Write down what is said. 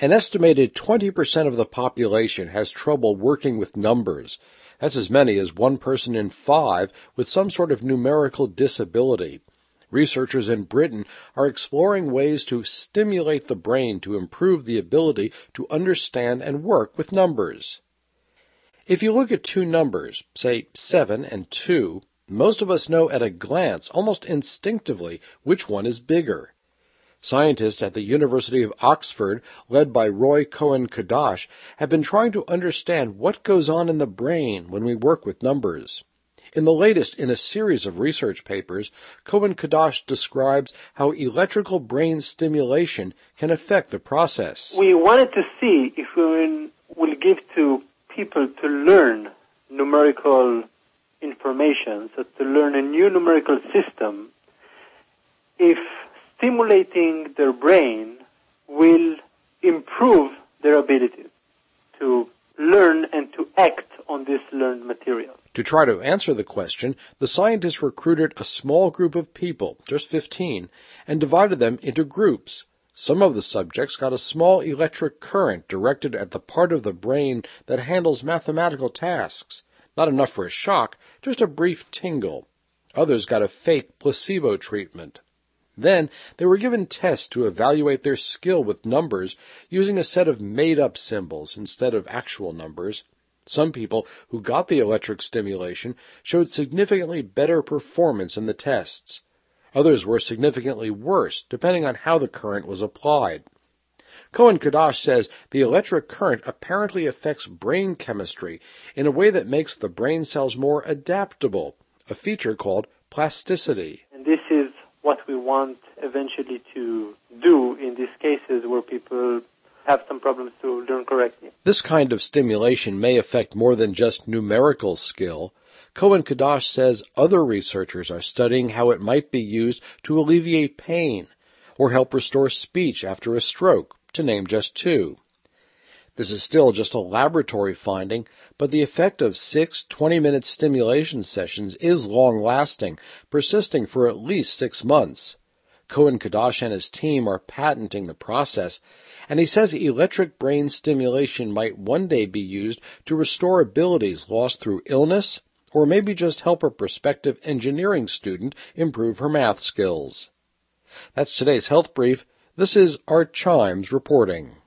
An estimated 20% of the population has trouble working with numbers. That's as many as 1 person in 5 with some sort of numerical disability. Researchers in Britain are exploring ways to stimulate the brain to improve the ability to understand and work with numbers. If you look at two numbers, say 7 and 2, most of us know at a glance, almost instinctively, which one is bigger. Scientists at the University of Oxford, led by Roy Cohen-Kadash, have been trying to understand what goes on in the brain when we work with numbers. In the latest in a series of research papers, Cohen-Kadash describes how electrical brain stimulation can affect the process. We wanted to see if we will give to people to learn numerical information, so to learn a new numerical system, if stimulating their brain will improve their ability to learn and to act on this learned material. To try to answer the question, the scientists recruited a small group of people, just 15, and divided them into groups. Some of the subjects got a small electric current directed at the part of the brain that handles mathematical tasks. Not enough for a shock, just a brief tingle. Others got a fake placebo treatment. Then they were given tests to evaluate their skill with numbers using a set of made-up symbols instead of actual numbers. Some people who got the electric stimulation showed significantly better performance in the tests. Others were significantly worse, depending on how the current was applied. Cohen-Kadash says the electric current apparently affects brain chemistry in a way that makes the brain cells more adaptable, a feature called plasticity. And this is what we want eventually to do in these cases where people have some problems to learn correctly. This kind of stimulation may affect more than just numerical skill. Cohen-Kadash says other researchers are studying how it might be used to alleviate pain or help restore speech after a stroke, to name just 2. This is still just a laboratory finding, but the effect of 6 20-minute stimulation sessions is long-lasting, persisting for at least 6 months. Cohen-Kadash and his team are patenting the process, and he says electric brain stimulation might one day be used to restore abilities lost through illness, or maybe just help a prospective engineering student improve her math skills. That's today's Health Brief. This is Art Chimes reporting.